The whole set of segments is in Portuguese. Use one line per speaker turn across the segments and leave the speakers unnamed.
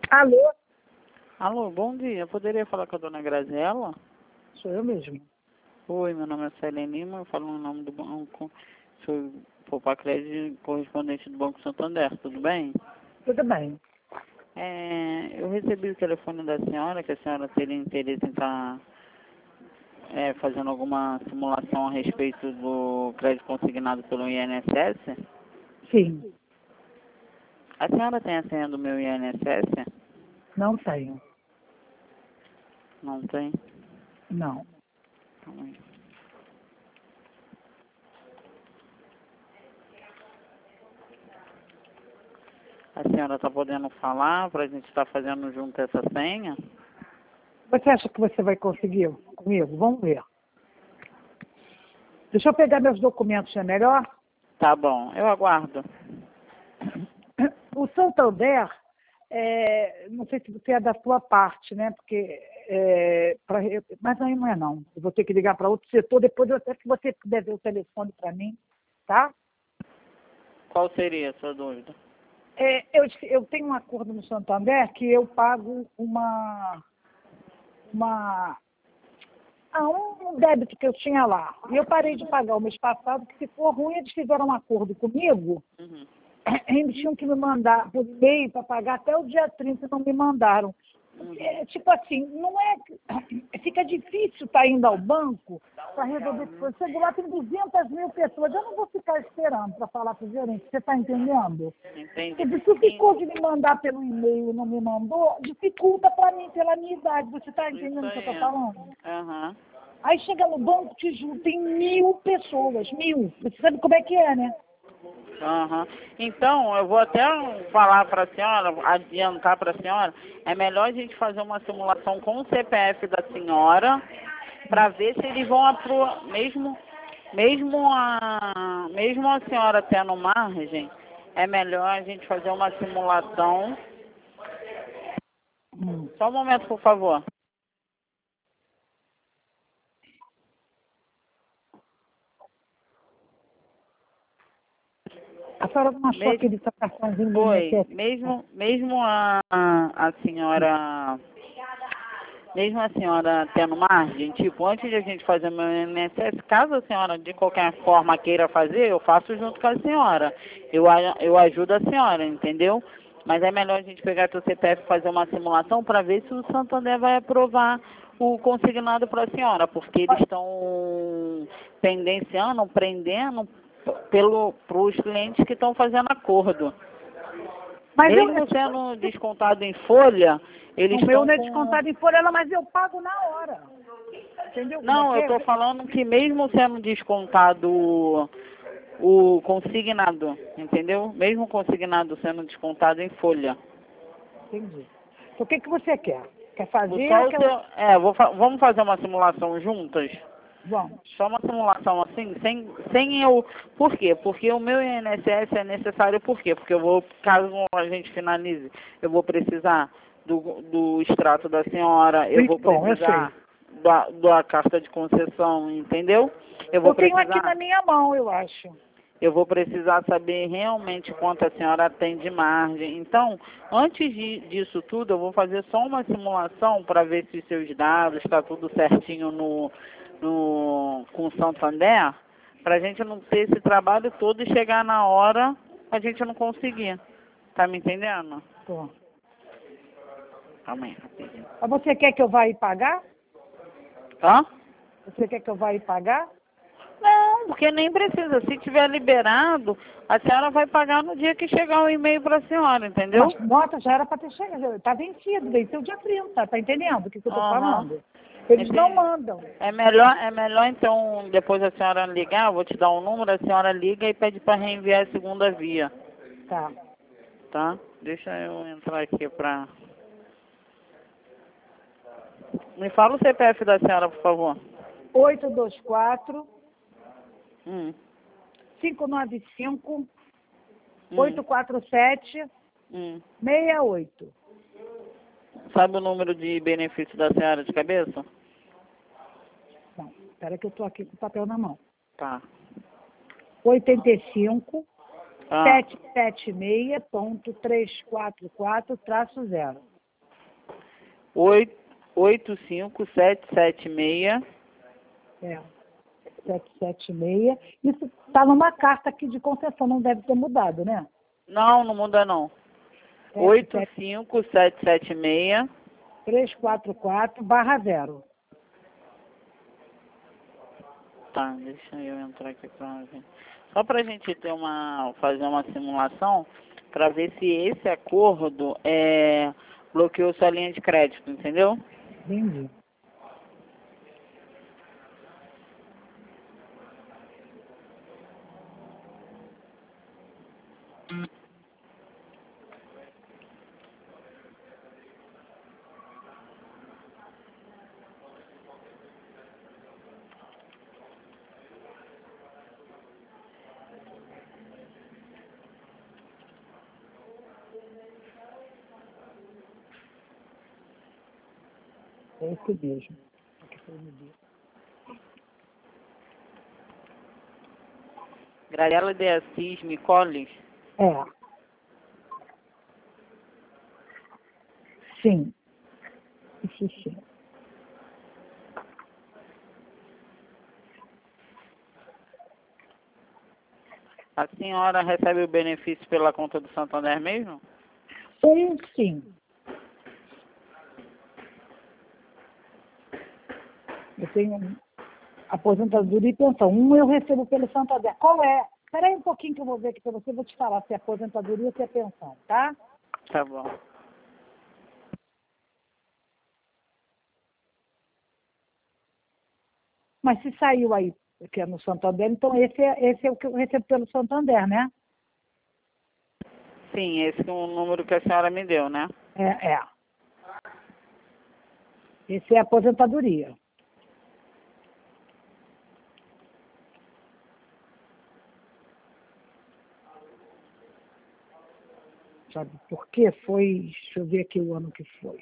Alô?
Alô, bom dia. Eu poderia falar com a dona Graziela?
Sou eu mesmo.
Oi, meu nome é Célia Lima, eu falo no nome do banco. Sou Poupa Crédito, correspondente do Banco Santander, tudo bem?
Tudo bem.
Eu recebi o telefone da senhora, que a senhora teria interesse em estar fazendo alguma simulação a respeito do crédito consignado pelo INSS.
Sim,
A senhora tem a senha do meu INSS?
não tenho.
Não tem?
Não.
Calma aí. A senhora está podendo falar para a gente estar fazendo junto essa senha?
Você acha que você vai conseguir comigo? Vamos ver. Deixa eu pegar meus documentos, é melhor?
Tá bom, eu aguardo.
O Santander, não sei se você é da sua parte, né? Porque, mas aí não é não. Eu vou ter que ligar para outro setor, depois até que você puder ver o telefone para mim, tá?
Qual seria a sua dúvida?
Eu tenho um acordo no Santander que eu pago um débito que eu tinha lá. E eu parei de pagar o mês passado, que ficou ruim, eles fizeram um acordo comigo.
Uhum.
Eles tinham que me mandar por e-mail para pagar até o dia 30 e não me mandaram. Tipo assim, não é. Fica difícil estar indo ao banco para resolver esse problema. Chego lá, tem 200 mil pessoas. Eu não vou ficar esperando para falar para o gerente. Você está entendendo?
Entendi.
Porque se ficou de me mandar pelo e-mail e não me mandou, dificulta para mim, pela minha idade. Você está entendendo o que eu estou falando?
Aham.
Aí chega no banco, te juro, tem 1000 pessoas, 1000. Você sabe como é que é, né?
Aham. Então, eu vou até falar para a senhora, adiantar para a senhora, é melhor a gente fazer uma simulação com o CPF da senhora, para ver se eles vão aprovar, mesmo a senhora tendo margem, é melhor a gente fazer uma simulação. Só um momento, por favor.
A senhora não achou aquele cartãozinho do
Foi,
INSS?
mesmo a senhora, mesmo a senhora tendo margem, tipo, antes de a gente fazer meu INSS, caso a senhora de qualquer forma queira fazer, eu faço junto com a senhora. Eu ajudo a senhora, entendeu? Mas é melhor a gente pegar teu CPF e fazer uma simulação para ver se o Santander vai aprovar o consignado para a senhora, porque eles estão prendendo para os clientes que estão fazendo acordo.
Mas
Mesmo sendo descontado em folha, eles
o meu
estão
não é
com...
descontado em folha, mas eu pago na hora. Entendeu?
Não, eu estou falando que mesmo sendo descontado o consignado, entendeu? Mesmo consignado sendo descontado em folha.
Entendi. Então, o que você quer? Quer fazer
Só
ou
o
quer...
seu, vamos fazer uma simulação juntas?
Vamos.
Só uma simulação assim, sem eu... Por quê? Porque o meu INSS é necessário, por quê? Porque caso a gente finalize, eu vou precisar do extrato da senhora, eu vou precisar da carta de concessão, entendeu?
Eu tenho aqui na minha mão, eu acho.
Eu vou precisar saber realmente quanto a senhora tem de margem. Então, antes disso tudo, eu vou fazer só uma simulação para ver se seus dados está tudo certinho com o Santander, para a gente não ter esse trabalho todo e chegar na hora a gente não conseguir. Tá me entendendo?
Tô.
Calma aí, rapidinho.
Mas você quer que eu vá ir pagar?
Hã?
Você quer que eu vá ir pagar?
Não, porque nem precisa. Se tiver liberado, a senhora vai pagar no dia que chegar o e-mail para a senhora, entendeu?
Mas, nossa, já era para ter chegado. Está venceu dia 30, tá entendendo o que eu estou falando? Eles não mandam.
É melhor então, depois a senhora ligar, eu vou te dar um número, a senhora liga e pede para reenviar a segunda via.
Tá.
Tá? Deixa eu entrar aqui para... Me fala o CPF da senhora, por favor.
824
Hum.
595 847 68.
Sabe o número de benefício da senhora de cabeça?
Não, espera que eu estou aqui com o papel na mão.
Tá.
85 776.344-0.
85776.
É, 776. Isso está numa carta aqui de concessão, não deve ter mudado, né?
Não, não muda não. 85776.
344/0.
Tá, deixa eu entrar aqui pra ver. Só pra gente fazer uma simulação, para ver se esse acordo bloqueou sua linha de crédito, entendeu?
Entendi. É isso mesmo.
Graciela de Assis Micolis.
É. Sim. Isso sim.
A senhora recebe o benefício pela conta do Santander mesmo?
Sim. Eu tenho aposentadoria e pensão. Eu recebo pelo Santander. Qual é? Espera aí um pouquinho que eu vou ver aqui para você. Vou te falar se é aposentadoria ou se é pensão, tá?
Tá bom.
Mas se saiu aí, que é no Santander, então esse é o que eu recebo pelo Santander, né?
Sim, esse é o número que a senhora me deu, né?
É. Esse é a aposentadoria. Sabe por quê? Deixa eu ver aqui o ano que foi.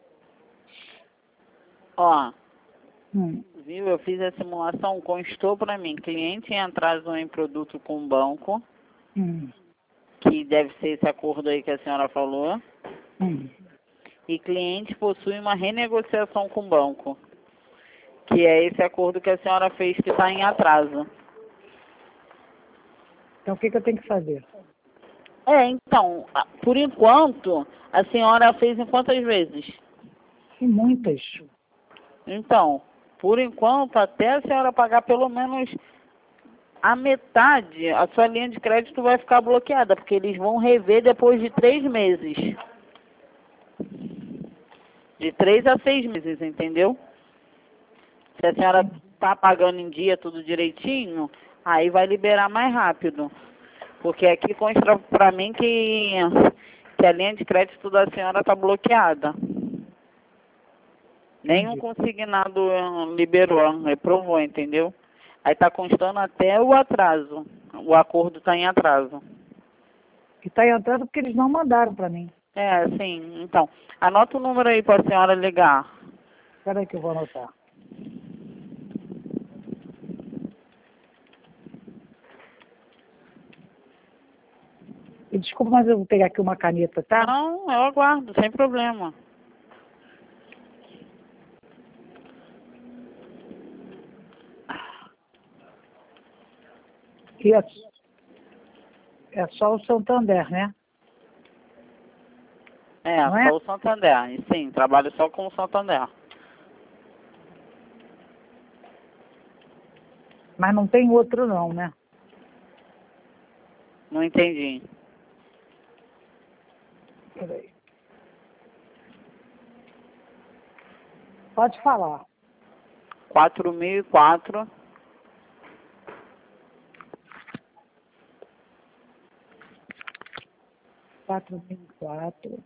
Ó,
Hum.
viu? Eu fiz a simulação, constou para mim, cliente em atraso em produto com banco, que deve ser esse acordo aí que a senhora falou, e cliente possui uma renegociação com o banco, que é esse acordo que a senhora fez que está em atraso.
Então o que eu tenho que fazer?
Então, por enquanto, a senhora fez em quantas vezes?
Tem muitas.
Então, por enquanto, até a senhora pagar pelo menos a metade, a sua linha de crédito vai ficar bloqueada, porque eles vão rever depois de 3 meses. De 3 a 6 meses, entendeu? Se a senhora tá pagando em dia tudo direitinho, aí vai liberar mais rápido. Porque aqui consta pra mim que a linha de crédito da senhora tá bloqueada. Nenhum consignado liberou, reprovou, entendeu? Aí tá constando até o atraso. O acordo tá em atraso.
Que está em atraso porque eles não mandaram para mim.
Sim. Então, anota o número aí para a senhora ligar.
Espera aí que eu vou anotar. E desculpa, mas eu vou pegar aqui uma caneta, tá?
Não, eu aguardo, sem problema.
E é só o Santander, né? Não é?
Só o Santander. E sim, trabalho só com o Santander.
Mas não tem outro não, né?
Não entendi.
Peraí. Pode falar.
4004.
4004,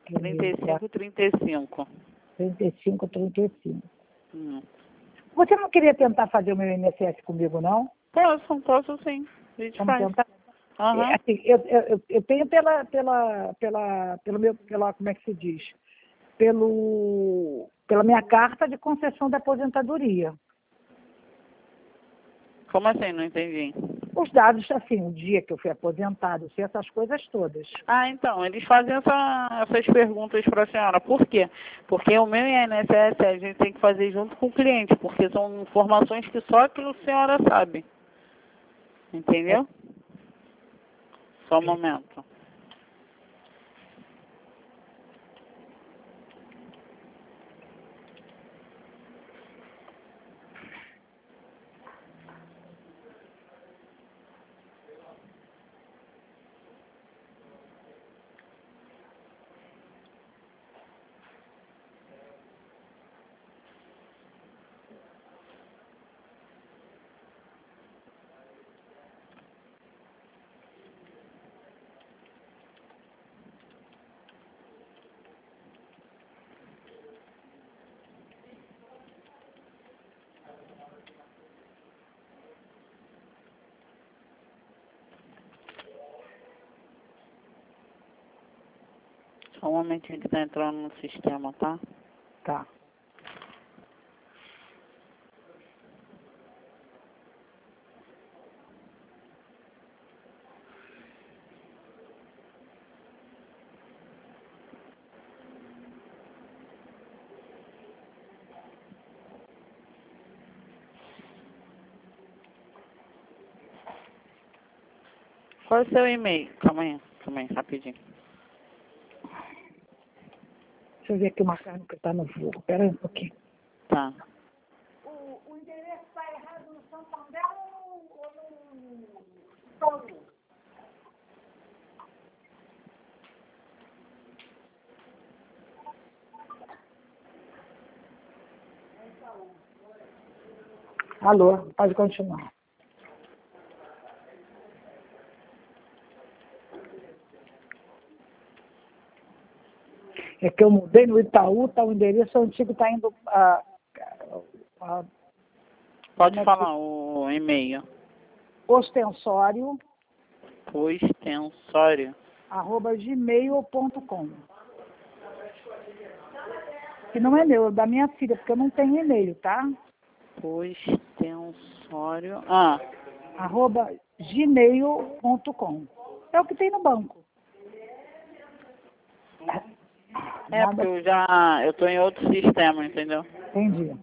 3535.
3535. Você não queria tentar fazer o meu INSS comigo, não?
Posso sim. A gente
Vamos
faz.
tentar?
Aham.
Assim, eu tenho pelo meu, como é que se diz? Pela minha carta de concessão da aposentadoria.
Como assim? Não entendi.
Os dados, assim, o dia que eu fui aposentado, assim, essas coisas todas.
Ah, então, eles fazem essas perguntas para a senhora. Por quê? Porque o meu INSS a gente tem que fazer junto com o cliente, porque são informações que só que a senhora sabe. Entendeu? Só um momento. Só um momentinho que tá entrando no sistema, tá?
Tá.
Qual é o seu e-mail? Calma aí, rapidinho.
Deixa eu ver aqui uma carne que está no fogo. Espera aí um pouquinho.
Tá.
O endereço está errado no Santander ou no Touro? Alô, pode continuar. É que eu mudei no Itaú, tá, o endereço antigo está indo
Pode falar o e-mail.
ostensório,
Ostensório.
@gmail.com. Que não é meu, é da minha filha, porque eu não tenho e-mail, tá?
Ostensório.
@gmail.com. É o que tem no banco.
É, porque eu tô em outro sistema, entendeu?
Entendi.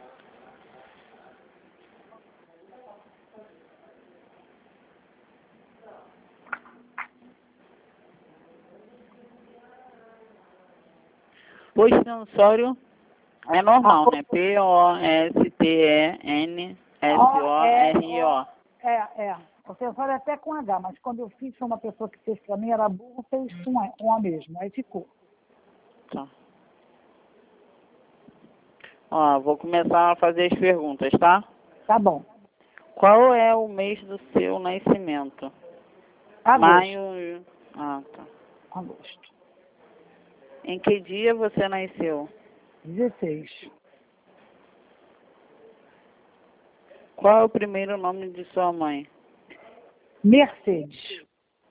Ostensório é normal, né? Postensório.
É. O Ostensório é até com H, mas quando eu fiz, foi uma pessoa que fez pra mim, era burro, fez com A mesmo. Aí ficou.
Tá. Ó, vou começar a fazer as perguntas, tá?
Tá bom.
Qual é o mês do seu nascimento?
Agosto.
Maio. Ah, tá.
Agosto.
Em que dia você nasceu?
16.
Qual é o primeiro nome de sua mãe?
Mercedes.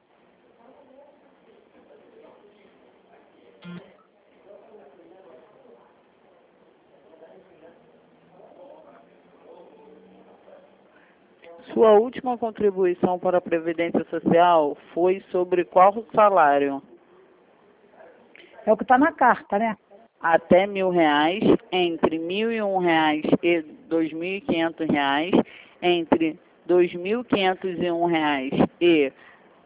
Sua última contribuição para a Previdência Social foi sobre qual salário?
É o que está na carta, né?
Até R$ 1.000, entre R$ 1.001 e R$ 2.500, entre R$ 2.501 e R$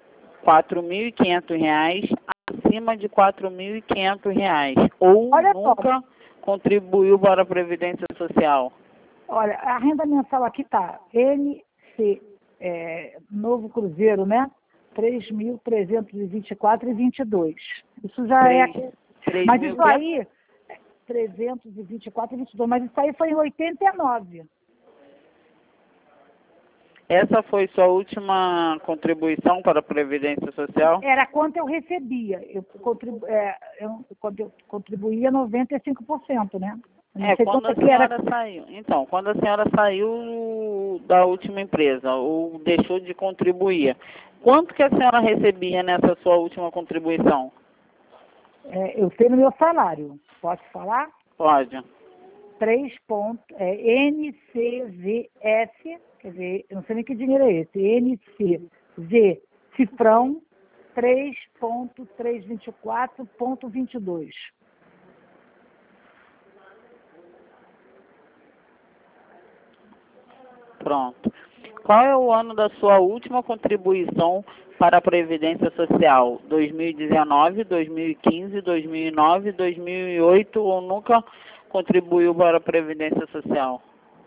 4.500, acima de R$ 4.500, ou
Olha
nunca contribuiu para a Previdência Social?
Olha, a renda mensal aqui está NC, Novo Cruzeiro, né? 3.324,22. Isso já é... Mas isso aí, 324,22, mas isso aí foi em 89.
Essa foi sua última contribuição para a Previdência Social?
Era quanto eu recebia. Quando eu contribuía 95%, né?
Quando a senhora saiu. Então, quando a senhora saiu da última empresa, ou deixou de contribuir, quanto que a senhora recebia nessa sua última contribuição?
Eu tenho meu salário. Posso falar?
Pode.
NCVS, quer dizer, eu não sei nem que dinheiro é esse, NCV, cifrão 3.324.22.
Pronto. Qual é o ano da sua última contribuição para a Previdência Social? 2019, 2015, 2009, 2008 ou nunca contribuiu para a Previdência Social?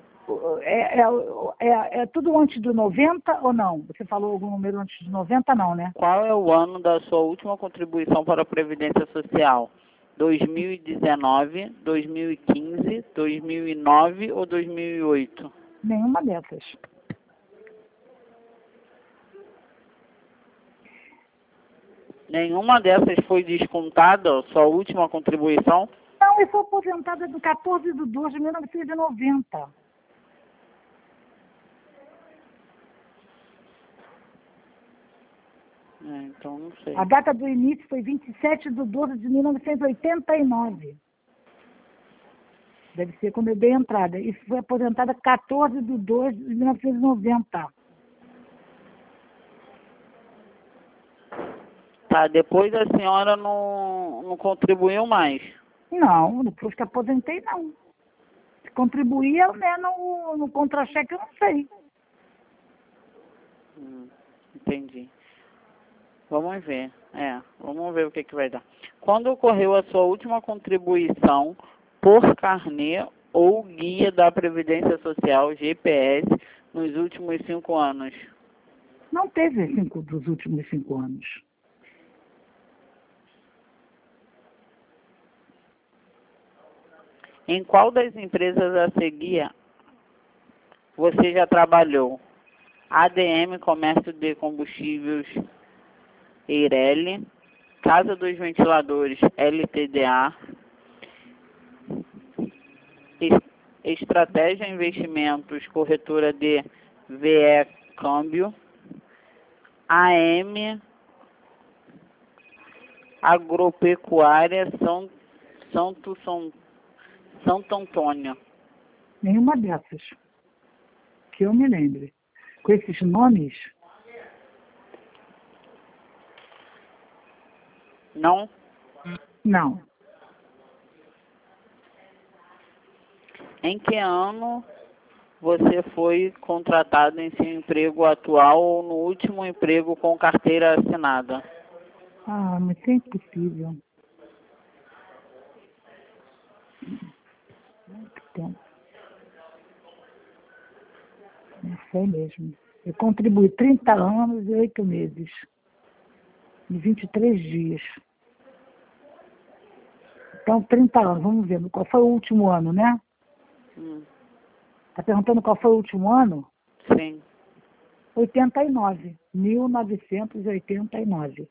É tudo antes do 90 ou não? Você falou algum número antes de 90, não, né?
Qual é o ano da sua última contribuição para a Previdência Social? 2019, 2015, 2009 ou 2008?
Nenhuma dessas.
Nenhuma dessas foi descontada, sua última contribuição?
Não, eu sou aposentada no 14 de 2 de 1990.
Então não sei.
A data do início foi 27 de 12 de 1989. Deve ser quando eu dei a entrada. Isso foi aposentada 14 de 2 de 1990.
Tá, depois a senhora não contribuiu mais.
Não, depois que aposentei, não. Se contribuía, né, no contra-cheque, eu não sei.
Entendi. Vamos ver. Vamos ver o que vai dar. Quando ocorreu a sua última contribuição por carnê ou guia da Previdência Social, GPS, nos últimos 5 anos?
Não teve dos últimos 5 anos.
Em qual das empresas a seguir você já trabalhou? ADM Comércio de Combustíveis Eireli, Casa dos Ventiladores LTDA, Estratégia Investimentos Corretora de VE Câmbio, AM Agropecuária Santo Antônio.
Nenhuma dessas. Que eu me lembre. Com esses nomes?
Não?
Não.
Em que ano você foi contratado em seu emprego atual ou no último emprego com carteira assinada?
Ah, mas é impossível. Muito tempo. Não sei mesmo. Eu contribuí 30 anos e 8 meses. E 23 dias. Então, 30 anos. Vamos ver. Qual foi o último ano, né? Está perguntando qual foi o último ano?
Sim.
89. 1989.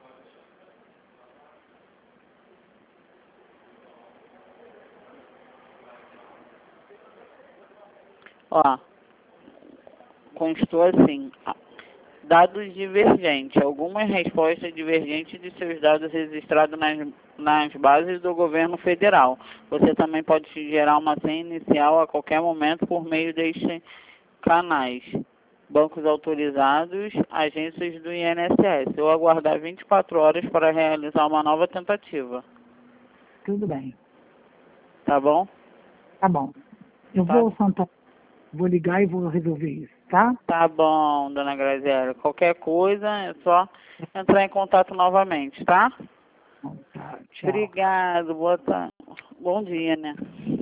Ó, constou assim, dados divergentes, algumas respostas divergentes de seus dados registrados nas bases do governo federal. Você também pode gerar uma senha inicial a qualquer momento por meio destes canais. Bancos autorizados, agências do INSS. Ou aguardar 24 horas para realizar uma nova tentativa.
Tudo bem.
Tá bom?
Tá bom. Eu vou ligar e vou resolver isso, tá?
Tá bom, dona Graziela. Qualquer coisa é só entrar em contato novamente, tá?
Tá, tchau.
Obrigado, boa tarde. Bom dia, né?